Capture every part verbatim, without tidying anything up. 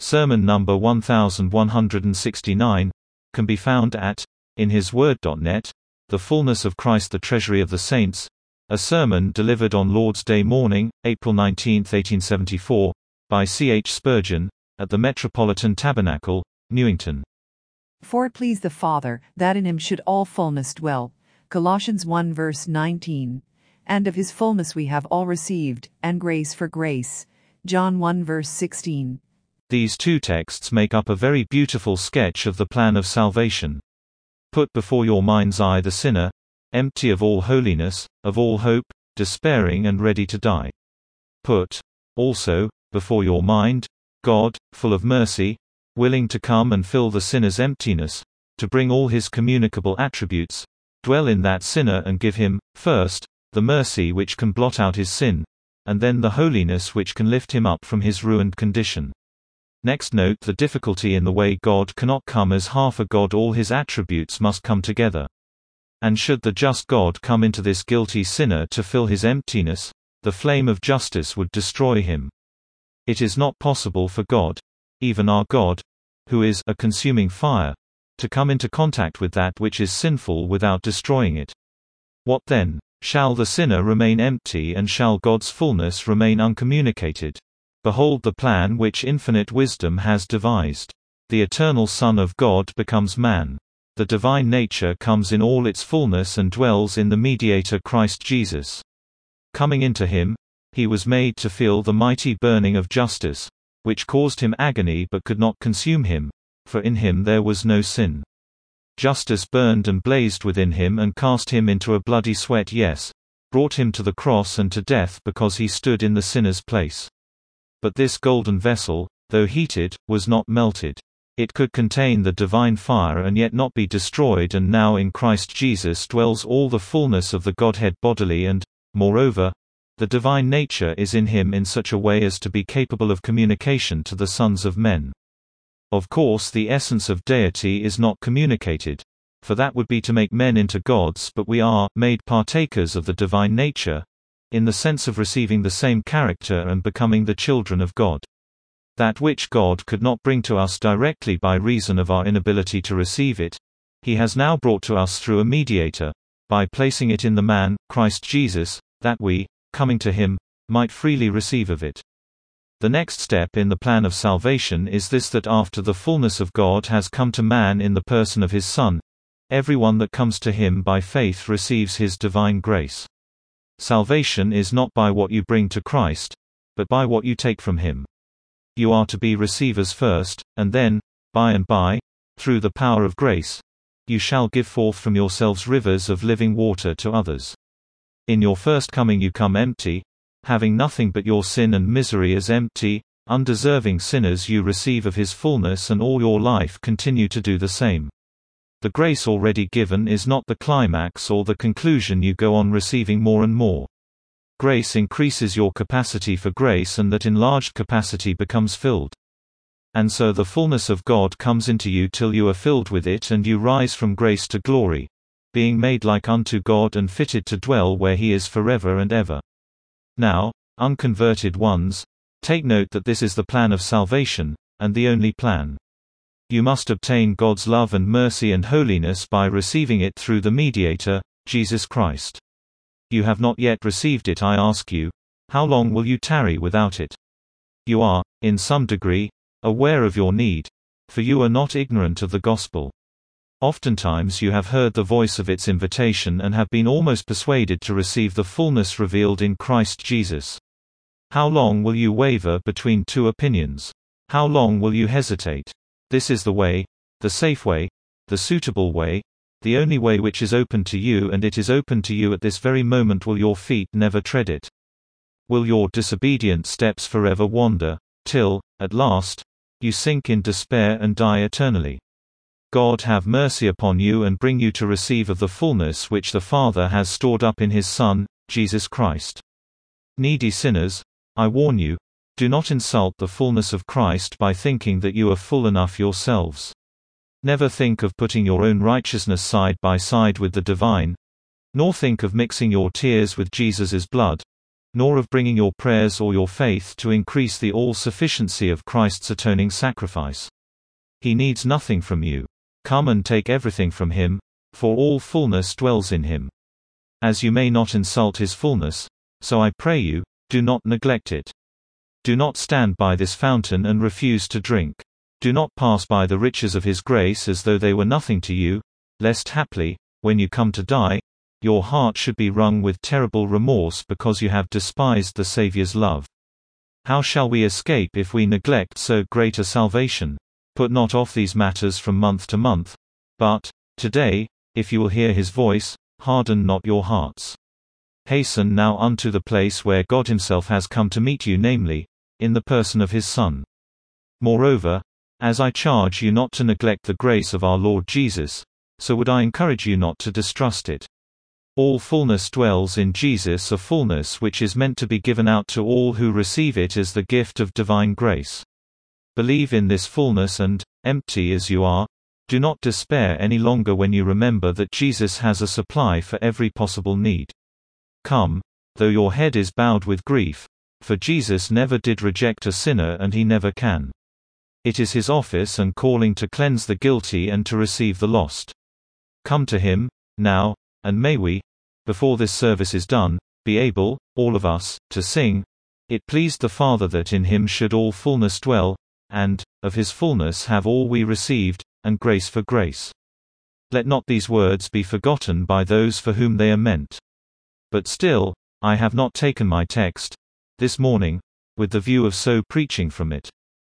sermon number one thousand one hundred sixty-nine, can be found at in his word dot net, The Fullness of Christ, the Treasury of the Saints, a sermon delivered on Lord's Day morning, April nineteenth, eighteen seventy-four, by C H Spurgeon, at the Metropolitan Tabernacle, Newington. For it pleased the Father, that in him should all fullness dwell, Colossians one verse nineteen, and of his fullness we have all received, and grace for grace, John one verse sixteen. These two texts make up a very beautiful sketch of the plan of salvation. Put before your mind's eye the sinner, empty of all holiness, of all hope, despairing and ready to die. Put, also, before your mind, God, full of mercy, willing to come and fill the sinner's emptiness, to bring all his communicable attributes, dwell in that sinner and give him, first, the mercy which can blot out his sin, and then the holiness which can lift him up from his ruined condition. Next, note the difficulty in the way God cannot come as half a God. All his attributes must come together. And should the just God come into this guilty sinner to fill his emptiness, the flame of justice would destroy him. It is not possible for God, even our God, who is a consuming fire, to come into contact with that which is sinful without destroying it. What then? Shall the sinner remain empty, and shall God's fullness remain uncommunicated? Behold the plan which infinite wisdom has devised. The eternal Son of God becomes man. The divine nature comes in all its fullness and dwells in the mediator Christ Jesus. Coming into him, he was made to feel the mighty burning of justice, which caused him agony but could not consume him, for in him there was no sin. Justice burned and blazed within him and cast him into a bloody sweat, yes, brought him to the cross and to death because he stood in the sinner's place. But this golden vessel, though heated, was not melted. It could contain the divine fire and yet not be destroyed, and now in Christ Jesus dwells all the fullness of the Godhead bodily, and, moreover, the divine nature is in him in such a way as to be capable of communication to the sons of men. Of course, the essence of deity is not communicated, for that would be to make men into gods, but we are made partakers of the divine nature, in the sense of receiving the same character and becoming the children of God. That which God could not bring to us directly by reason of our inability to receive it, he has now brought to us through a mediator, by placing it in the man, Christ Jesus, that we, coming to him, might freely receive of it. The next step in the plan of salvation is this, that after the fullness of God has come to man in the person of his Son, everyone that comes to him by faith receives his divine grace. Salvation is not by what you bring to Christ, but by what you take from him. You are to be receivers first, and then, by and by, through the power of grace, you shall give forth from yourselves rivers of living water to others. In your first coming you come empty, having nothing but your sin and misery. As empty, undeserving sinners you receive of his fullness, and all your life continue to do the same. The grace already given is not the climax or the conclusion. You go on receiving more and more. Grace increases your capacity for grace, and that enlarged capacity becomes filled. And so the fullness of God comes into you till you are filled with it, and you rise from grace to glory, being made like unto God and fitted to dwell where he is forever and ever. Now, unconverted ones, take note that this is the plan of salvation, and the only plan. You must obtain God's love and mercy and holiness by receiving it through the mediator, Jesus Christ. You have not yet received it. I ask you, how long will you tarry without it? You are, in some degree, aware of your need, for you are not ignorant of the gospel. Oftentimes you have heard the voice of its invitation and have been almost persuaded to receive the fullness revealed in Christ Jesus. How long will you waver between two opinions? How long will you hesitate? This is the way, the safe way, the suitable way, the only way which is open to you, and it is open to you at this very moment. Will your feet never tread it? Will your disobedient steps forever wander, till, at last, you sink in despair and die eternally? God have mercy upon you and bring you to receive of the fullness which the Father has stored up in his Son, Jesus Christ. Needy sinners, I warn you, do not insult the fullness of Christ by thinking that you are full enough yourselves. Never think of putting your own righteousness side by side with the divine, nor think of mixing your tears with Jesus' blood, nor of bringing your prayers or your faith to increase the all-sufficiency of Christ's atoning sacrifice. He needs nothing from you. Come and take everything from him, for all fullness dwells in him. As you may not insult his fullness, so I pray you, do not neglect it. Do not stand by this fountain and refuse to drink. Do not pass by the riches of his grace as though they were nothing to you, lest haply, when you come to die, your heart should be wrung with terrible remorse because you have despised the Saviour's love. How shall we escape if we neglect so great a salvation? Put not off these matters from month to month, but, today, if you will hear his voice, harden not your hearts. Hasten now unto the place where God himself has come to meet you, namely, in the person of his Son. Moreover, as I charge you not to neglect the grace of our Lord Jesus, so would I encourage you not to distrust it. All fullness dwells in Jesus, a fullness which is meant to be given out to all who receive it as the gift of divine grace. Believe in this fullness and, empty as you are, do not despair any longer when you remember that Jesus has a supply for every possible need. Come, though your head is bowed with grief, for Jesus never did reject a sinner and he never can. It is his office and calling to cleanse the guilty and to receive the lost. Come to him, now, and may we, before this service is done, be able, all of us, to sing, "It pleased the Father that in him should all fullness dwell, and, of his fullness have all we received, and grace for grace." Let not these words be forgotten by those for whom they are meant. But still, I have not taken my text, this morning, with the view of so preaching from it.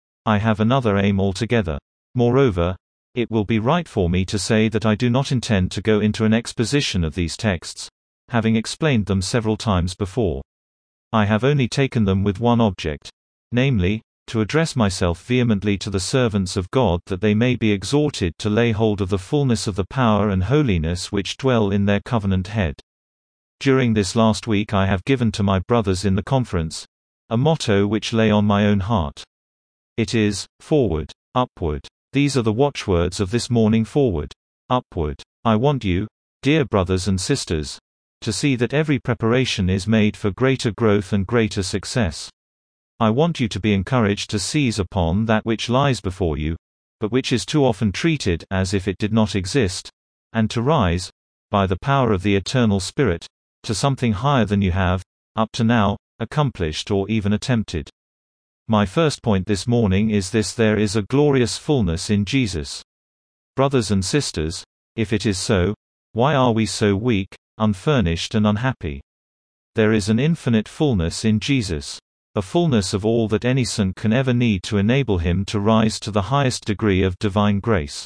I have another aim altogether. Moreover, it will be right for me to say that I do not intend to go into an exposition of these texts, having explained them several times before. I have only taken them with one object, namely, to address myself vehemently to the servants of God that they may be exhorted to lay hold of the fullness of the power and holiness which dwell in their covenant head. During this last week I have given to my brothers in the conference a motto which lay on my own heart. It is, forward, upward. These are the watchwords of this morning: forward, upward. I want you, dear brothers and sisters, to see that every preparation is made for greater growth and greater success. I want you to be encouraged to seize upon that which lies before you, but which is too often treated as if it did not exist, and to rise, by the power of the eternal Spirit, to something higher than you have, up to now, accomplished or even attempted. My first point this morning is this: there is a glorious fullness in Jesus. Brothers and sisters, if it is so, why are we so weak, unfurnished and unhappy? There is an infinite fullness in Jesus. A fullness of all that any saint can ever need to enable him to rise to the highest degree of divine grace.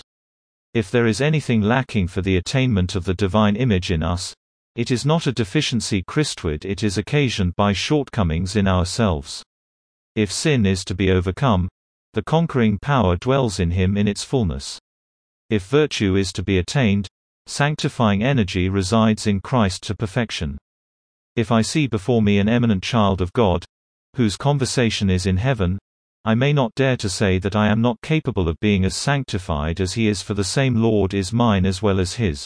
If there is anything lacking for the attainment of the divine image in us, it is not a deficiency Christward, it is occasioned by shortcomings in ourselves. If sin is to be overcome, the conquering power dwells in him in its fullness. If virtue is to be attained, sanctifying energy resides in Christ to perfection. If I see before me an eminent child of God, whose conversation is in heaven, I may not dare to say that I am not capable of being as sanctified as he is, for the same Lord is mine as well as his.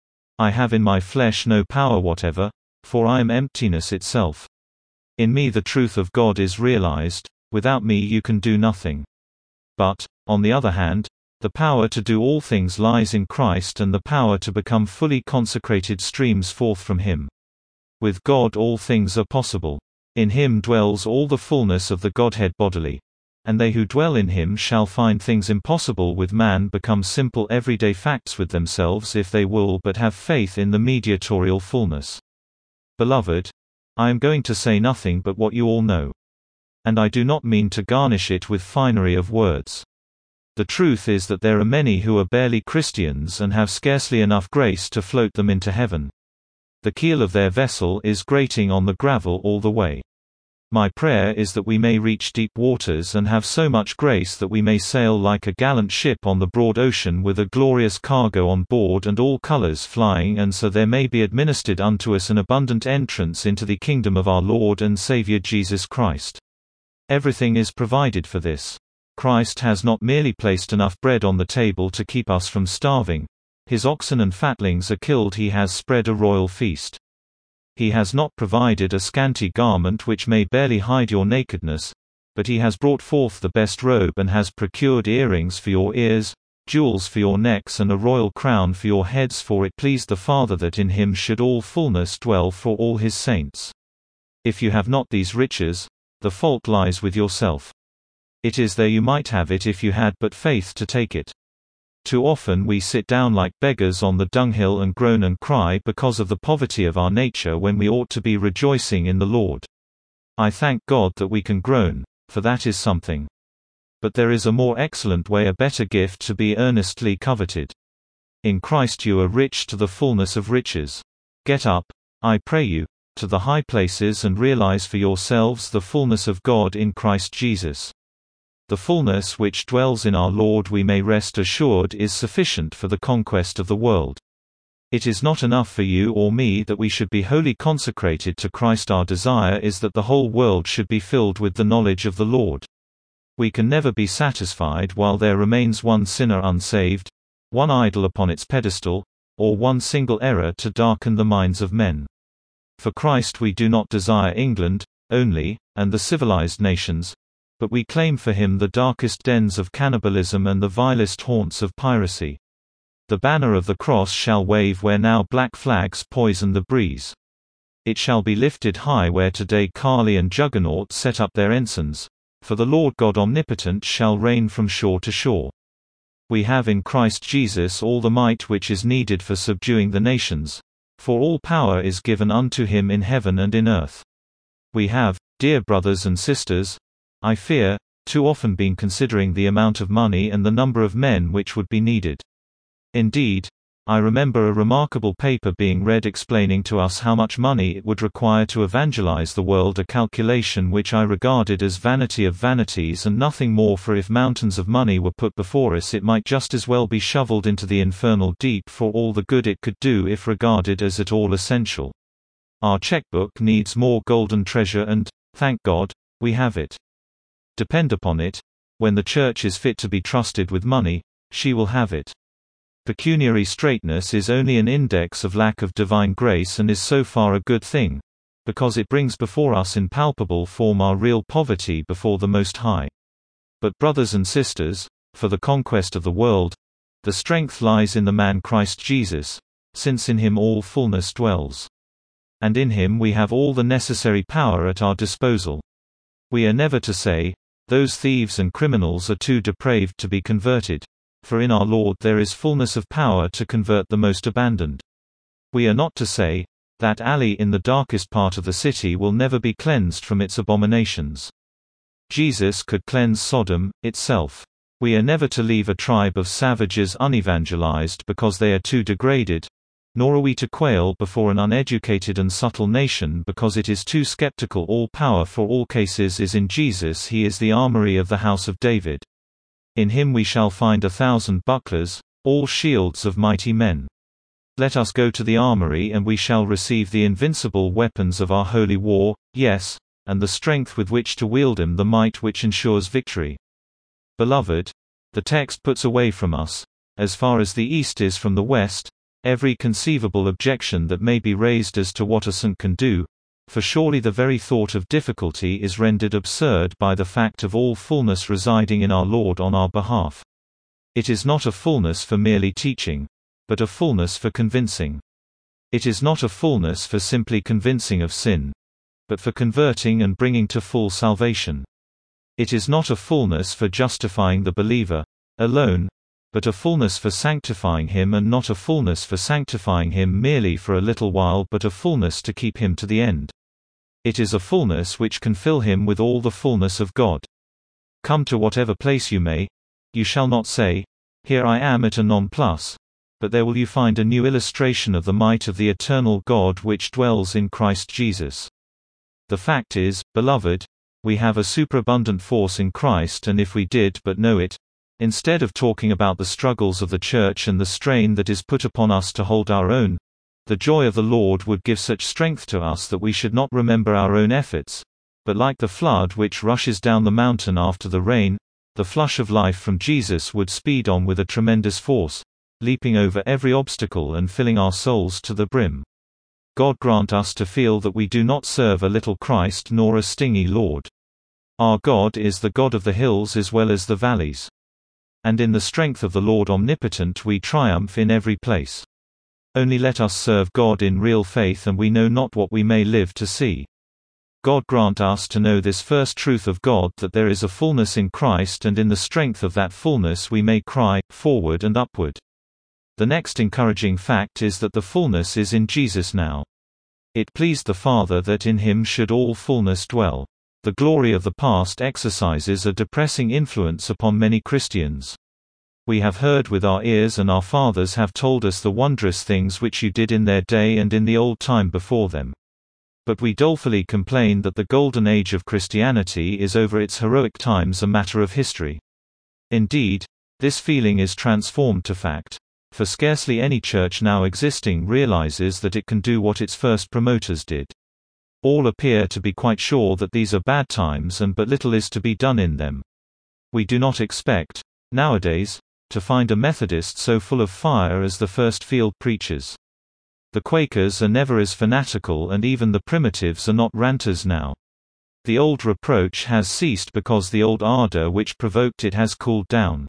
I have in my flesh no power whatever, for I am emptiness itself. In me the truth of God is realized, without me you can do nothing. But, on the other hand, the power to do all things lies in Christ, and the power to become fully consecrated streams forth from him. With God all things are possible. In him dwells all the fullness of the Godhead bodily. And they who dwell in him shall find things impossible with man become simple everyday facts with themselves if they will but have faith in the mediatorial fullness. Beloved, I am going to say nothing but what you all know. And I do not mean to garnish it with finery of words. The truth is that there are many who are barely Christians and have scarcely enough grace to float them into heaven. The keel of their vessel is grating on the gravel all the way. My prayer is that we may reach deep waters and have so much grace that we may sail like a gallant ship on the broad ocean with a glorious cargo on board and all colors flying, and so there may be administered unto us an abundant entrance into the kingdom of our Lord and Savior Jesus Christ. Everything is provided for this. Christ has not merely placed enough bread on the table to keep us from starving. His oxen and fatlings are killed, he has spread a royal feast. He has not provided a scanty garment which may barely hide your nakedness, but he has brought forth the best robe and has procured earrings for your ears, jewels for your necks and a royal crown for your heads, for it pleased the Father that in him should all fullness dwell for all his saints. If you have not these riches, the fault lies with yourself. It is there you might have it if you had but faith to take it. Too often we sit down like beggars on the dunghill and groan and cry because of the poverty of our nature when we ought to be rejoicing in the Lord. I thank God that we can groan, for that is something. But there is a more excellent way, a better gift to be earnestly coveted. In Christ you are rich to the fullness of riches. Get up, I pray you, to the high places and realize for yourselves the fullness of God in Christ Jesus. The fullness which dwells in our Lord, we may rest assured, is sufficient for the conquest of the world. It is not enough for you or me that we should be wholly consecrated to Christ. Our desire is that the whole world should be filled with the knowledge of the Lord. We can never be satisfied while there remains one sinner unsaved, one idol upon its pedestal, or one single error to darken the minds of men. For Christ we do not desire England only, and the civilized nations, but we claim for him the darkest dens of cannibalism and the vilest haunts of piracy. The banner of the cross shall wave where now black flags poison the breeze. It shall be lifted high where today Kali and Juggernaut set up their ensigns, for the Lord God omnipotent shall reign from shore to shore. We have in Christ Jesus all the might which is needed for subduing the nations, for all power is given unto him in heaven and in earth. We have, dear brothers and sisters, I fear, too often been considering the amount of money and the number of men which would be needed. Indeed, I remember a remarkable paper being read explaining to us how much money it would require to evangelize the world, a calculation which I regarded as vanity of vanities and nothing more, for if mountains of money were put before us it might just as well be shoveled into the infernal deep for all the good it could do if regarded as at all essential. Our checkbook needs more golden treasure and, thank God, we have it. Depend upon it, when the church is fit to be trusted with money, she will have it. Pecuniary straightness is only an index of lack of divine grace and is so far a good thing, because it brings before us in palpable form our real poverty before the Most High. But brothers and sisters, for the conquest of the world, the strength lies in the man Christ Jesus, since in him all fullness dwells. And in him we have all the necessary power at our disposal. We are never to say, those thieves and criminals are too depraved to be converted, for in our Lord there is fullness of power to convert the most abandoned. We are not to say, that alley in the darkest part of the city will never be cleansed from its abominations. Jesus could cleanse Sodom itself. We are never to leave a tribe of savages unevangelized because they are too degraded, nor are we to quail before an uneducated and subtle nation because it is too skeptical. All power for all cases is in Jesus. He is the armory of the house of David. In him we shall find a thousand bucklers, all shields of mighty men. Let us go to the armory and we shall receive the invincible weapons of our holy war, yes, and the strength with which to wield them, the might which ensures victory. Beloved, the text puts away from us, as far as the east is from the west, every conceivable objection that may be raised as to what a saint can do, for surely the very thought of difficulty is rendered absurd by the fact of all fullness residing in our Lord on our behalf. It is not a fullness for merely teaching, but a fullness for convincing. It is not a fullness for simply convincing of sin, but for converting and bringing to full salvation. It is not a fullness for justifying the believer alone, but a fullness for sanctifying him, and not a fullness for sanctifying him merely for a little while, but a fullness to keep him to the end. It is a fullness which can fill him with all the fullness of God. Come to whatever place you may, you shall not say, "Here I am at a nonplus," but there will you find a new illustration of the might of the eternal God which dwells in Christ Jesus. The fact is, beloved, we have a superabundant force in Christ, and if we did but know it, instead of talking about the struggles of the church and the strain that is put upon us to hold our own, the joy of the Lord would give such strength to us that we should not remember our own efforts, but like the flood which rushes down the mountain after the rain, the flush of life from Jesus would speed on with a tremendous force, leaping over every obstacle and filling our souls to the brim. God grant us to feel that we do not serve a little Christ nor a stingy Lord. Our God is the God of the hills as well as the valleys. And in the strength of the Lord omnipotent we triumph in every place. Only let us serve God in real faith, and we know not what we may live to see. God grant us to know this first truth of God, that there is a fullness in Christ, and in the strength of that fullness we may cry, forward and upward. The next encouraging fact is that the fullness is in Jesus now. It pleased the Father that in him should all fullness dwell. The glory of the past exercises a depressing influence upon many Christians. We have heard with our ears, and our fathers have told us the wondrous things which you did in their day and in the old time before them. But we dolefully complain that the golden age of Christianity is over, its heroic times a matter of history. Indeed, this feeling is transformed to fact. For scarcely any church now existing realizes that it can do what its first promoters did. All appear to be quite sure that these are bad times, and but little is to be done in them. We do not expect, nowadays, to find a Methodist so full of fire as the first field preachers. The Quakers are never as fanatical, and even the Primitives are not ranters now. The old reproach has ceased because the old ardor which provoked it has cooled down.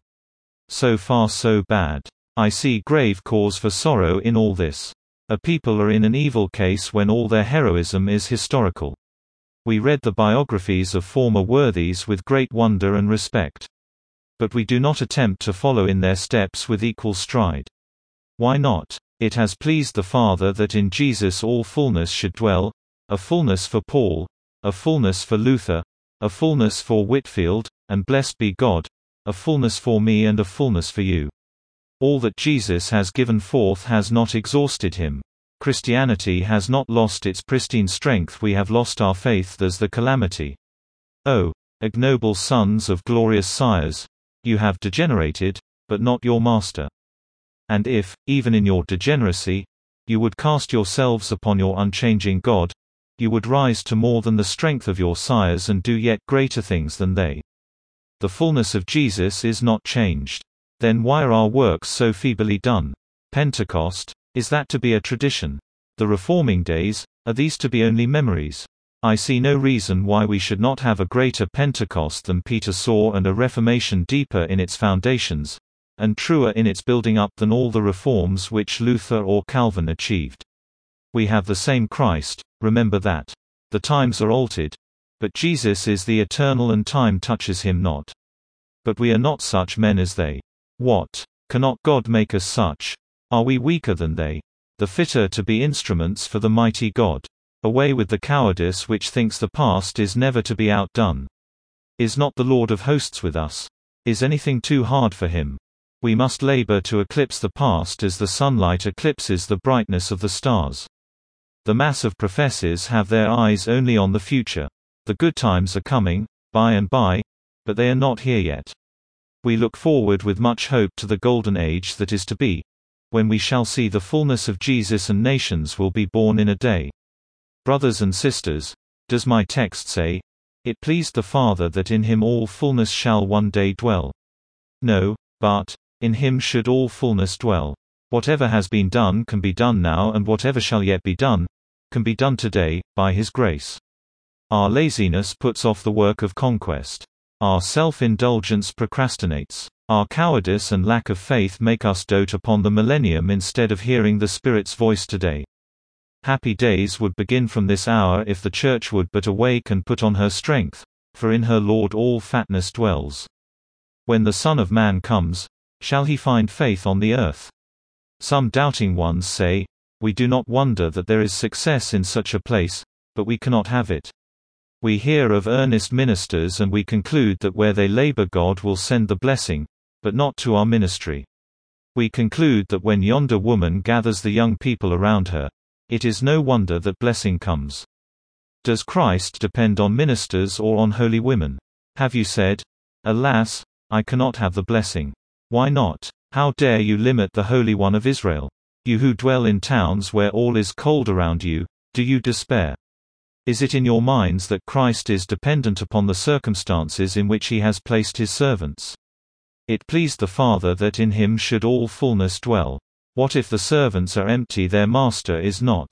So far so bad. I see grave cause for sorrow in all this. A people are in an evil case when all their heroism is historical. We read the biographies of former worthies with great wonder and respect. But we do not attempt to follow in their steps with equal stride. Why not? It has pleased the Father that in Jesus all fullness should dwell, a fullness for Paul, a fullness for Luther, a fullness for Whitfield, and blessed be God, a fullness for me and a fullness for you. All that Jesus has given forth has not exhausted him. Christianity has not lost its pristine strength, we have lost our faith. There's the calamity. Oh, ignoble sons of glorious sires, you have degenerated, but not your Master. And if, even in your degeneracy, you would cast yourselves upon your unchanging God, you would rise to more than the strength of your sires and do yet greater things than they. The fullness of Jesus is not changed. Then why are our works so feebly done? Pentecost, is that to be a tradition? The reforming days, are these to be only memories? I see no reason why we should not have a greater Pentecost than Peter saw, and a Reformation deeper in its foundations, and truer in its building up than all the reforms which Luther or Calvin achieved. We have the same Christ, remember that. The times are altered, but Jesus is the eternal, and time touches him not. But we are not such men as they. What? Cannot God make us such? Are we weaker than they? The fitter to be instruments for the mighty God. Away with the cowardice which thinks the past is never to be outdone. Is not the Lord of hosts with us? Is anything too hard for him? We must labor to eclipse the past as the sunlight eclipses the brightness of the stars. The mass of professors have their eyes only on the future. The good times are coming, by and by, but they are not here yet. We look forward with much hope to the golden age that is to be, when we shall see the fullness of Jesus and nations will be born in a day. Brothers and sisters, does my text say, "It pleased the Father that in him all fullness shall one day dwell"? No, but, in him should all fullness dwell. Whatever has been done can be done now, and whatever shall yet be done, can be done today, by his grace. Our laziness puts off the work of conquest. Our self-indulgence procrastinates. Our cowardice and lack of faith make us dote upon the millennium instead of hearing the Spirit's voice today. Happy days would begin from this hour if the Church would but awake and put on her strength, for in her Lord all fatness dwells. When the Son of Man comes, shall he find faith on the earth? Some doubting ones say, "We do not wonder that there is success in such a place, but we cannot have it. We hear of earnest ministers and we conclude that where they labor God will send the blessing, but not to our ministry. We conclude that when yonder woman gathers the young people around her, it is no wonder that blessing comes. Does Christ depend on ministers or on holy women? Have you said, 'Alas, I cannot have the blessing'? Why not? How dare you limit the Holy One of Israel? You who dwell in towns where all is cold around you, do you despair? Is it in your minds that Christ is dependent upon the circumstances in which he has placed his servants? It pleased the Father that in him should all fullness dwell. What if the servants are empty, their master is not?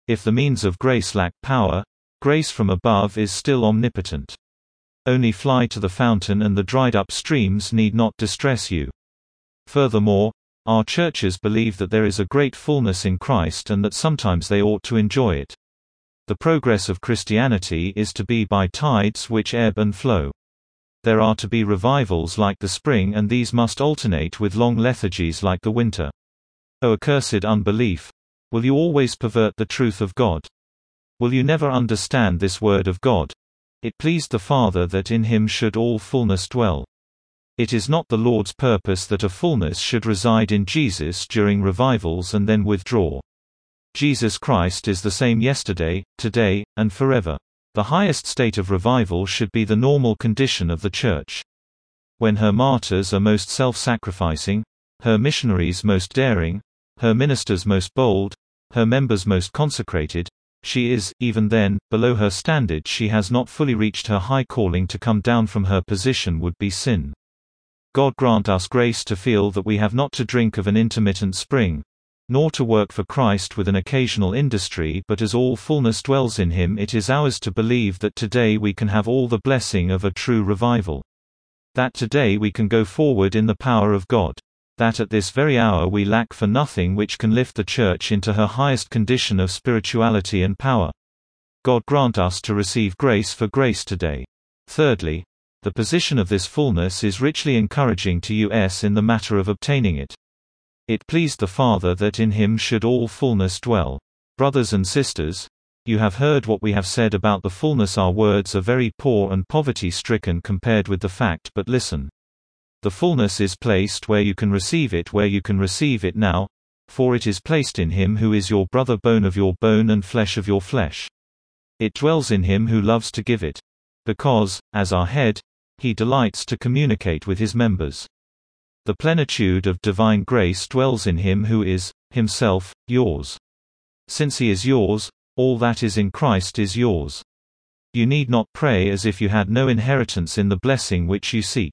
If the means of grace lack power, grace from above is still omnipotent. Only fly to the fountain and the dried-up streams need not distress you. Furthermore, our churches believe that there is a great fullness in Christ and that sometimes they ought to enjoy it. The progress of Christianity is to be by tides which ebb and flow. There are to be revivals like the spring, and these must alternate with long lethargies like the winter. O accursed unbelief! Will you always pervert the truth of God? Will you never understand this word of God? It pleased the Father that in him should all fullness dwell. It is not the Lord's purpose that a fullness should reside in Jesus during revivals and then withdraw. Jesus Christ is the same yesterday, today, and forever. The highest state of revival should be the normal condition of the Church. When her martyrs are most self-sacrificing, her missionaries most daring, her ministers most bold, her members most consecrated, she is, even then, below her standard. She has not fully reached her high calling. To come down from her position would be sin. God grant us grace to feel that we have not to drink of an intermittent spring, nor to work for Christ with an occasional industry, but as all fullness dwells in him, it is ours to believe that today we can have all the blessing of a true revival. That today we can go forward in the power of God. That at this very hour we lack for nothing which can lift the Church into her highest condition of spirituality and power. God grant us to receive grace for grace today. Thirdly, the position of this fullness is richly encouraging to us in the matter of obtaining it. It pleased the Father that in him should all fullness dwell. Brothers and sisters, you have heard what we have said about the fullness. Our words are very poor and poverty-stricken compared with the fact, but listen. The fullness is placed where you can receive it, where you can receive it now, for it is placed in him who is your brother, bone of your bone and flesh of your flesh. It dwells in him who loves to give it. Because, as our head, he delights to communicate with his members. The plenitude of divine grace dwells in him who is, himself, yours. Since he is yours, all that is in Christ is yours. You need not pray as if you had no inheritance in the blessing which you seek.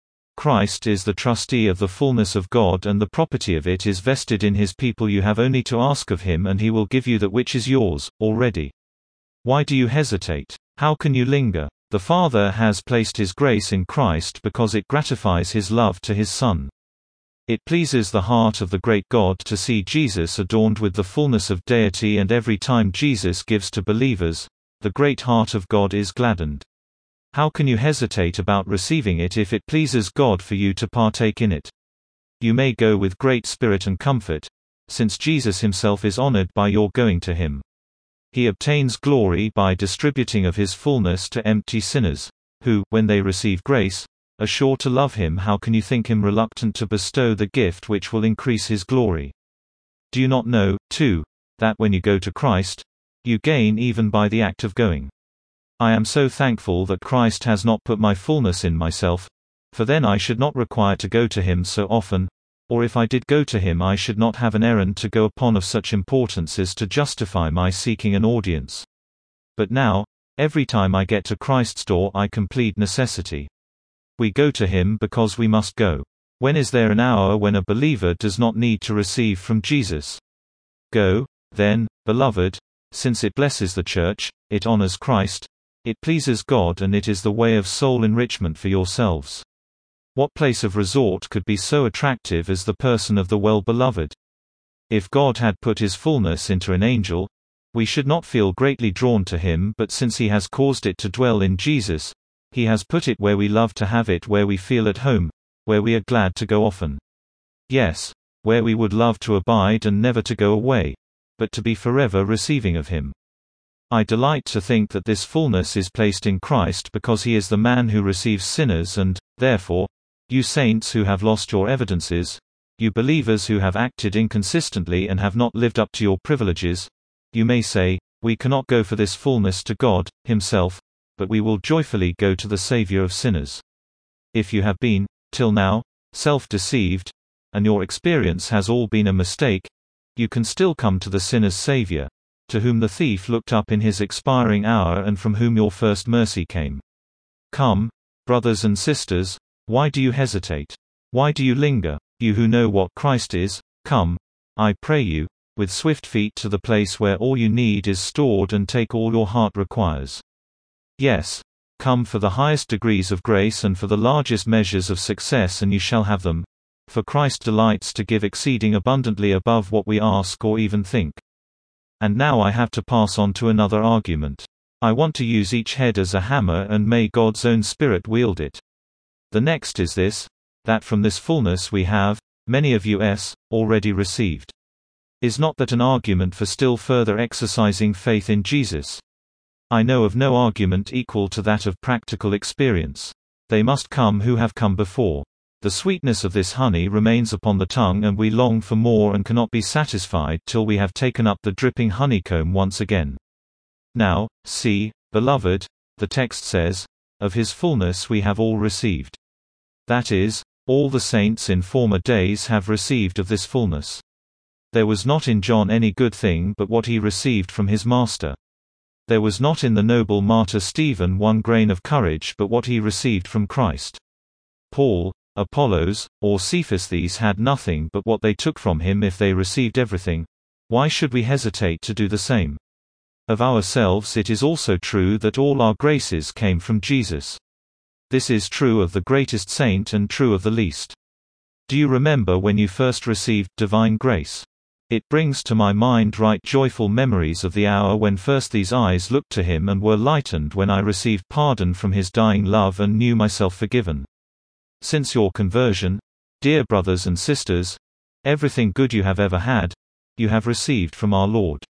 Christ is the trustee of the fullness of God, and the property of it is vested in his people. You have only to ask of him, and he will give you that which is yours, already. Why do you hesitate? How can you linger? The Father has placed his grace in Christ because it gratifies his love to his Son. It pleases the heart of the great God to see Jesus adorned with the fullness of deity, and every time Jesus gives to believers, the great heart of God is gladdened. How can you hesitate about receiving it if it pleases God for you to partake in it? You may go with great spirit and comfort, since Jesus himself is honored by your going to him. He obtains glory by distributing of his fullness to empty sinners, who, when they receive grace, are sure to love him. How can you think him reluctant to bestow the gift which will increase his glory? Do you not know, too, that when you go to Christ, you gain even by the act of going? I am so thankful that Christ has not put my fullness in myself, for then I should not require to go to him so often, or if I did go to him I should not have an errand to go upon of such importance as to justify my seeking an audience. But now, every time I get to Christ's door I complete necessity. We go to him because we must go. When is there an hour when a believer does not need to receive from Jesus? Go, then, beloved, since it blesses the Church, it honors Christ, it pleases God, and it is the way of soul enrichment for yourselves. What place of resort could be so attractive as the person of the well-beloved? If God had put his fullness into an angel, we should not feel greatly drawn to him, but since he has caused it to dwell in Jesus, he has put it where we love to have it, where we feel at home, where we are glad to go often. Yes, where we would love to abide and never to go away, but to be forever receiving of him. I delight to think that this fullness is placed in Christ because he is the man who receives sinners, and, therefore, you saints who have lost your evidences, you believers who have acted inconsistently and have not lived up to your privileges, you may say, we cannot go for this fullness to God himself, but we will joyfully go to the Savior of sinners. If you have been, till now, self-deceived, and your experience has all been a mistake, you can still come to the sinner's Savior, to whom the thief looked up in his expiring hour and from whom your first mercy came. Come, brothers and sisters, why do you hesitate? Why do you linger? You who know what Christ is, come, I pray you, with swift feet to the place where all you need is stored and take all your heart requires. Yes. Come for the highest degrees of grace and for the largest measures of success, and you shall have them. For Christ delights to give exceeding abundantly above what we ask or even think. And now I have to pass on to another argument. I want to use each head as a hammer, and may God's own Spirit wield it. The next is this, that from this fullness we have, many of us, already received. Is not that an argument for still further exercising faith in Jesus? I know of no argument equal to that of practical experience. They must come who have come before. The sweetness of this honey remains upon the tongue, and we long for more and cannot be satisfied till we have taken up the dripping honeycomb once again. Now, see, beloved, the text says, of his fullness we have all received. That is, all the saints in former days have received of this fullness. There was not in John any good thing but what he received from his Master. There was not in the noble martyr Stephen one grain of courage but what he received from Christ. Paul, Apollos, or Cephas, these had nothing but what they took from him. If they received everything, why should we hesitate to do the same? Of ourselves it is also true that all our graces came from Jesus. This is true of the greatest saint and true of the least. Do you remember when you first received divine grace? It brings to my mind right joyful memories of the hour when first these eyes looked to him and were lightened, when I received pardon from his dying love and knew myself forgiven. Since your conversion, dear brothers and sisters, everything good you have ever had, you have received from our Lord.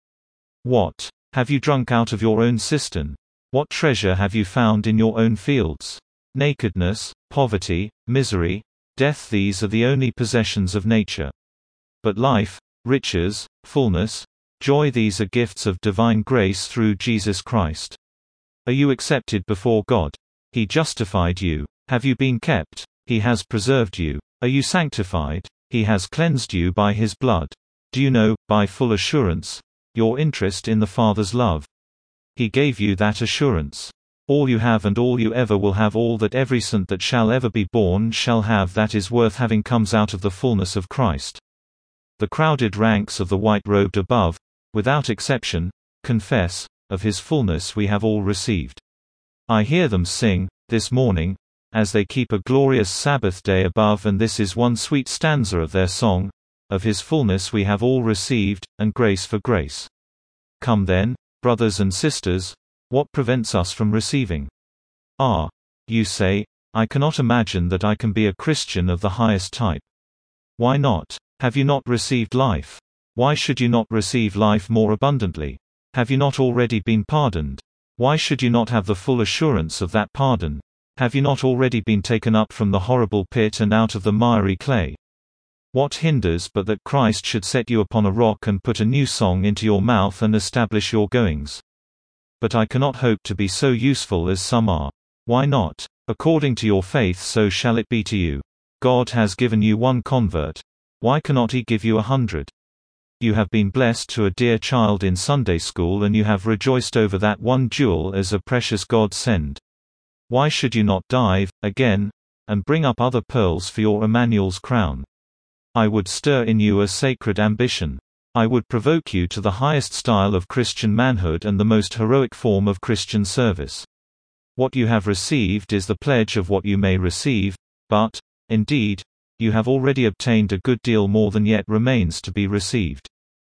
What have you drunk out of your own cistern? What treasure have you found in your own fields? Nakedness, poverty, misery, death, these are the only possessions of nature. But life, riches, fullness, joy, these are gifts of divine grace through Jesus Christ. Are you accepted before God? He justified you. Have you been kept? He has preserved you. Are you sanctified? He has cleansed you by his blood. Do you know, by full assurance, your interest in the Father's love? He gave you that assurance. All you have and all you ever will have, all that every saint that shall ever be born shall have that is worth having, comes out of the fullness of Christ. The crowded ranks of the white-robed above, without exception, confess, of his fullness we have all received. I hear them sing, this morning, as they keep a glorious Sabbath day above, and this is one sweet stanza of their song, of his fullness we have all received, and grace for grace. Come then, brothers and sisters, what prevents us from receiving? Ah, you say, I cannot imagine that I can be a Christian of the highest type. Why not? Have you not received life? Why should you not receive life more abundantly? Have you not already been pardoned? Why should you not have the full assurance of that pardon? Have you not already been taken up from the horrible pit and out of the miry clay? What hinders but that Christ should set you upon a rock and put a new song into your mouth and establish your goings? But I cannot hope to be so useful as some are. Why not? According to your faith so shall it be to you. God has given you one convert. Why cannot he give you a hundred? You have been blessed to a dear child in Sunday school, and you have rejoiced over that one jewel as a precious God send. Why should you not dive, again, and bring up other pearls for your Emmanuel's crown? I would stir in you a sacred ambition. I would provoke you to the highest style of Christian manhood and the most heroic form of Christian service. What you have received is the pledge of what you may receive, but, indeed, you have already obtained a good deal more than yet remains to be received.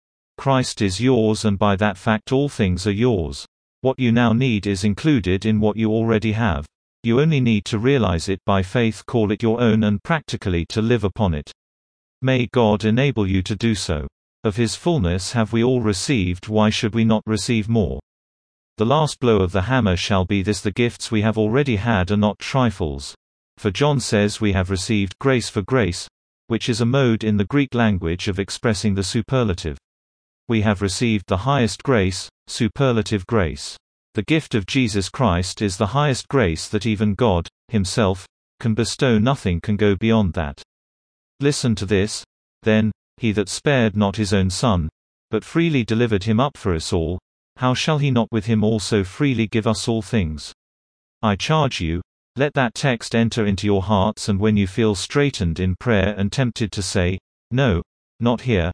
Christ is yours, and by that fact all things are yours. What you now need is included in what you already have. You only need to realize it by faith, call it your own, and practically to live upon it. May God enable you to do so. Of his fullness have we all received, why should we not receive more? The last blow of the hammer shall be this: the gifts we have already had are not trifles. For John says we have received grace for grace, which is a mode in the Greek language of expressing the superlative. We have received the highest grace, superlative grace. The gift of Jesus Christ is the highest grace that even God, himself, can bestow. Nothing can go beyond that. Listen to this, then, he that spared not his own Son, but freely delivered him up for us all, how shall he not with him also freely give us all things? I charge you, let that text enter into your hearts, and when you feel straitened in prayer and tempted to say, "No, not here,"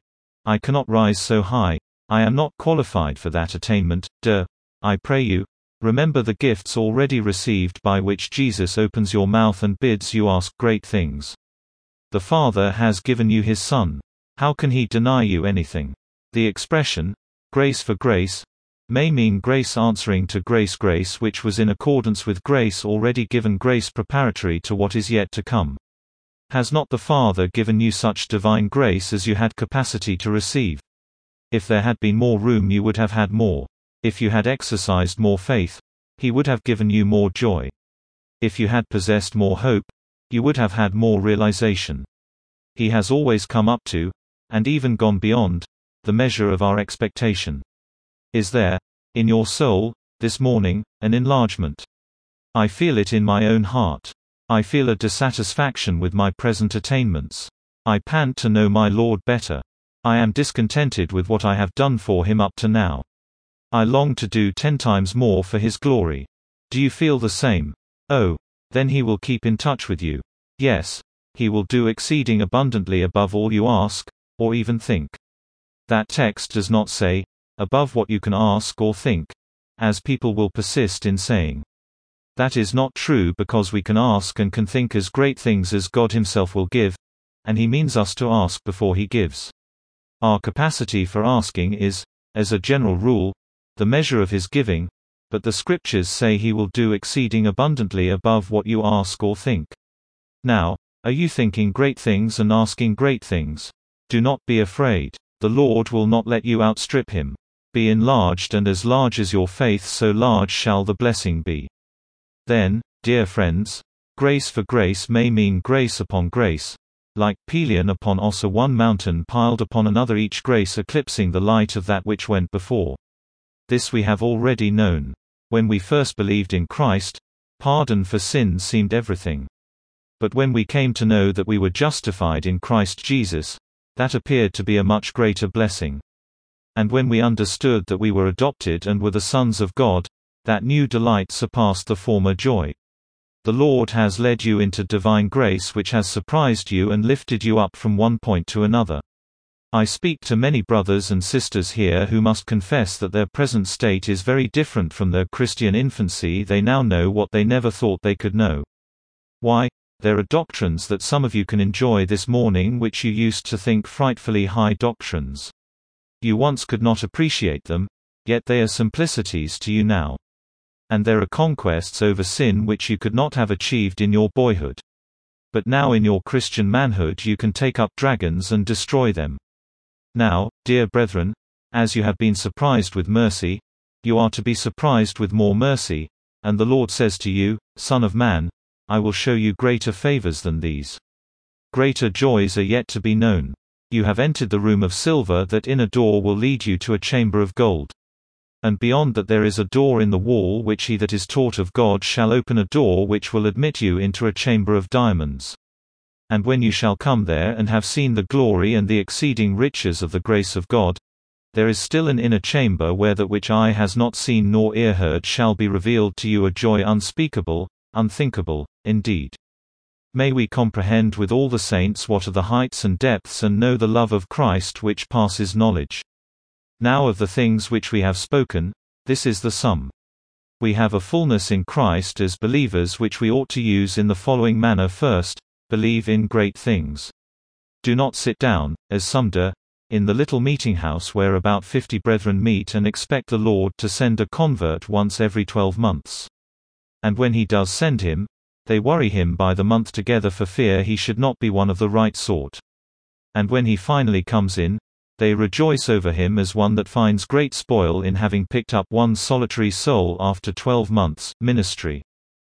I cannot rise so high. I am not qualified for that attainment. Duh. I pray you, remember the gifts already received by which Jesus opens your mouth and bids you ask great things. The Father has given you His Son. How can He deny you anything? The expression, grace for grace, may mean grace answering to grace grace which was in accordance with grace already given, grace preparatory to what is yet to come. Has not the Father given you such divine grace as you had capacity to receive? If there had been more room you would have had more. If you had exercised more faith, He would have given you more joy. If you had possessed more hope, you would have had more realization. He has always come up to, and even gone beyond, the measure of our expectation. Is there, in your soul, this morning, an enlargement? I feel it in my own heart. I feel a dissatisfaction with my present attainments. I pant to know my Lord better. I am discontented with what I have done for Him up to now. I long to do ten times more for His glory. Do you feel the same? Oh, then He will keep in touch with you. Yes, He will do exceeding abundantly above all you ask, or even think. That text does not say, above what you can ask or think, as people will persist in saying. That is not true, because we can ask and can think as great things as God Himself will give, and He means us to ask before He gives. Our capacity for asking is, as a general rule, the measure of His giving, but the Scriptures say He will do exceeding abundantly above what you ask or think. Now, are you thinking great things and asking great things? Do not be afraid. The Lord will not let you outstrip Him. Be enlarged, and as large as your faith, so large shall the blessing be. Then, dear friends, grace for grace may mean grace upon grace, like Pelion upon Ossa, one mountain piled upon another, each grace eclipsing the light of that which went before. This we have already known. When we first believed in Christ, pardon for sin seemed everything. But when we came to know that we were justified in Christ Jesus, that appeared to be a much greater blessing. And when we understood that we were adopted and were the sons of God, that new delight surpassed the former joy. The Lord has led you into divine grace which has surprised you and lifted you up from one point to another. I speak to many brothers and sisters here who must confess that their present state is very different from their Christian infancy. They now know what they never thought they could know. Why? There are doctrines that some of you can enjoy this morning which you used to think frightfully high doctrines. You once could not appreciate them, yet they are simplicities to you now. And there are conquests over sin which you could not have achieved in your boyhood. But now in your Christian manhood you can take up dragons and destroy them. Now, dear brethren, as you have been surprised with mercy, you are to be surprised with more mercy, and the Lord says to you, Son of man, I will show you greater favors than these. Greater joys are yet to be known. You have entered the room of silver, that inner door will lead you to a chamber of gold. And beyond that there is a door in the wall which he that is taught of God shall open, a door which will admit you into a chamber of diamonds. And when you shall come there and have seen the glory and the exceeding riches of the grace of God, there is still an inner chamber where that which eye has not seen nor ear heard shall be revealed to you, a joy unspeakable, unthinkable, indeed. May we comprehend with all the saints what are the heights and depths, and know the love of Christ which passes knowledge. Now of the things which we have spoken, this is the sum. We have a fullness in Christ as believers which we ought to use in the following manner. First, believe in great things. Do not sit down, as some do, in the little meeting house where about fifty brethren meet, and expect the Lord to send a convert once every twelve months. And when He does send him, they worry him by the month together for fear he should not be one of the right sort. And when he finally comes in, they rejoice over him as one that finds great spoil in having picked up one solitary soul after twelve months' ministry.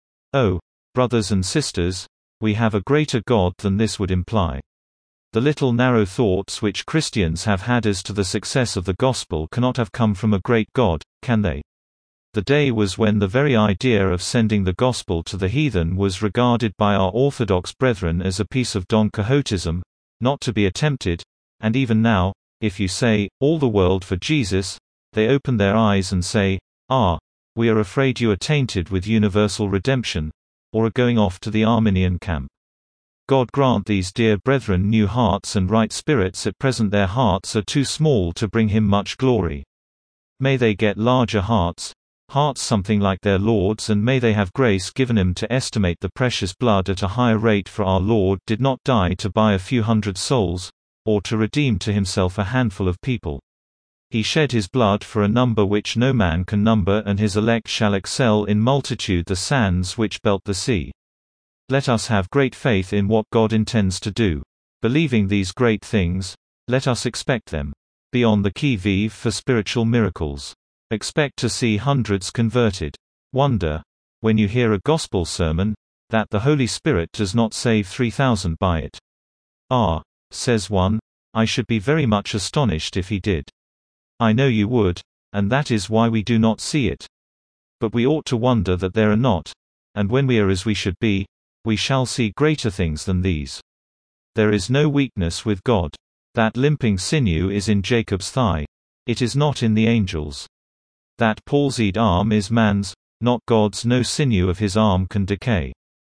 Oh, brothers and sisters, we have a greater God than this would imply. The little narrow thoughts which Christians have had as to the success of the gospel cannot have come from a great God, can they? The day was when the very idea of sending the gospel to the heathen was regarded by our Orthodox brethren as a piece of Don Quixotism, not to be attempted, and even now, if you say, all the world for Jesus, they open their eyes and say, ah, we are afraid you are tainted with universal redemption, or are going off to the Arminian camp. God grant these dear brethren new hearts and right spirits. At present their hearts are too small to bring him much glory. May they get larger hearts, hearts something like their Lord's, and may they have grace given him to estimate the precious blood at a higher rate, for our Lord did not die to buy a few hundred souls, or to redeem to himself a handful of people. He shed his blood for a number which no man can number, and his elect shall excel in multitude the sands which belt the sea. Let us have great faith in what God intends to do. Believing these great things, let us expect them. Be on the qui vive for spiritual miracles. Expect to see hundreds converted. Wonder, when you hear a gospel sermon, that the Holy Spirit does not save three thousand by it. Ah, says one, I should be very much astonished if he did. I know you would, and that is why we do not see it. But we ought to wonder that there are not, and when we are as we should be, we shall see greater things than these. There is no weakness with God. That limping sinew is in Jacob's thigh. It is not in the angels. That palsied arm is man's, not God's. No sinew of his arm can decay.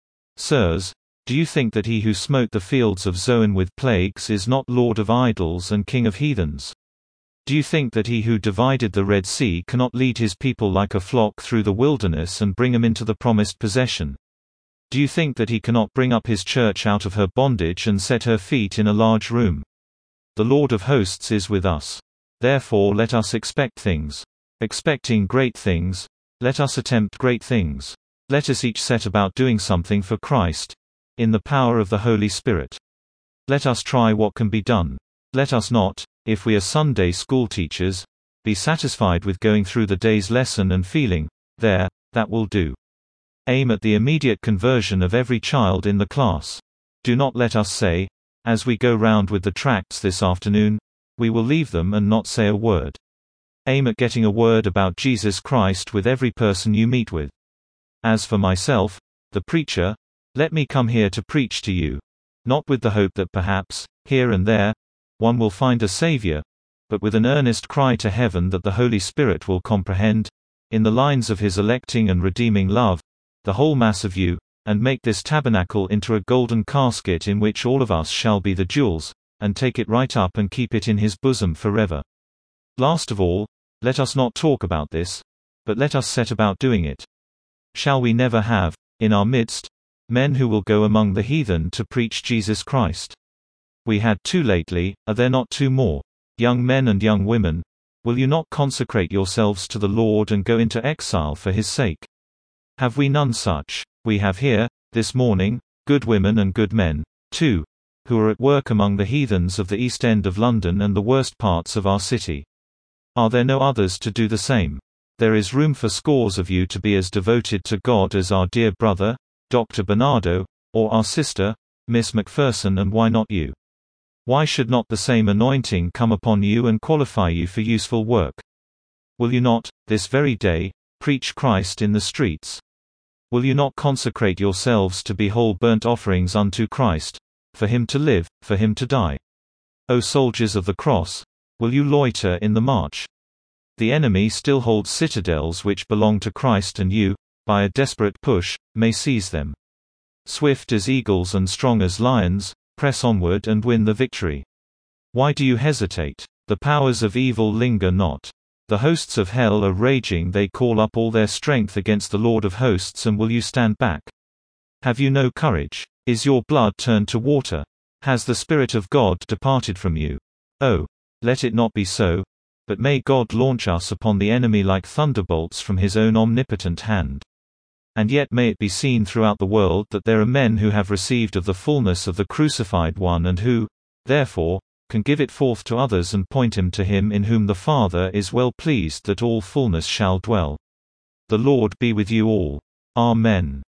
Sirs, do you think that he who smote the fields of Zoan with plagues is not Lord of idols and King of heathens? Do you think that he who divided the Red Sea cannot lead his people like a flock through the wilderness and bring them into the promised possession? Do you think that he cannot bring up his church out of her bondage and set her feet in a large room? The Lord of hosts is with us. Therefore let us expect things. Expecting great things, let us attempt great things. Let us each set about doing something for Christ, in the power of the Holy Spirit. Let us try what can be done. Let us not, if we are Sunday school teachers, be satisfied with going through the day's lesson and feeling, there, that will do. Aim at the immediate conversion of every child in the class. Do not let us say, as we go round with the tracts this afternoon, we will leave them and not say a word. Aim at getting a word about Jesus Christ with every person you meet with. As for myself, the preacher, let me come here to preach to you, not with the hope that perhaps, here and there, one will find a Savior, but with an earnest cry to heaven that the Holy Spirit will comprehend, in the lines of his electing and redeeming love, the whole mass of you, and make this tabernacle into a golden casket in which all of us shall be the jewels, and take it right up and keep it in his bosom forever. Last of all, let us not talk about this, but let us set about doing it. Shall we never have, in our midst, men who will go among the heathen to preach Jesus Christ? We had two lately, are there not two more? Young men and young women, will you not consecrate yourselves to the Lord and go into exile for his sake? Have we none such? We have here, this morning, good women and good men, too, who are at work among the heathens of the East End of London and the worst parts of our city. Are there no others to do the same? There is room for scores of you to be as devoted to God as our dear brother, Doctor Bernardo, or our sister, Miss Macpherson, and why not you? Why should not the same anointing come upon you and qualify you for useful work? Will you not, this very day, preach Christ in the streets? Will you not consecrate yourselves to be whole burnt offerings unto Christ, for him to live, for him to die? O soldiers of the cross, will you loiter in the march? The enemy still holds citadels which belong to Christ, and you, by a desperate push, may seize them. Swift as eagles and strong as lions, press onward and win the victory. Why do you hesitate? The powers of evil linger not. The hosts of hell are raging, they call up all their strength against the Lord of hosts, and will you stand back? Have you no courage? Is your blood turned to water? Has the Spirit of God departed from you? Oh, let it not be so, but may God launch us upon the enemy like thunderbolts from his own omnipotent hand. And yet may it be seen throughout the world that there are men who have received of the fullness of the crucified one, and who, therefore, can give it forth to others and point him to him in whom the Father is well pleased that all fullness shall dwell. The Lord be with you all. Amen.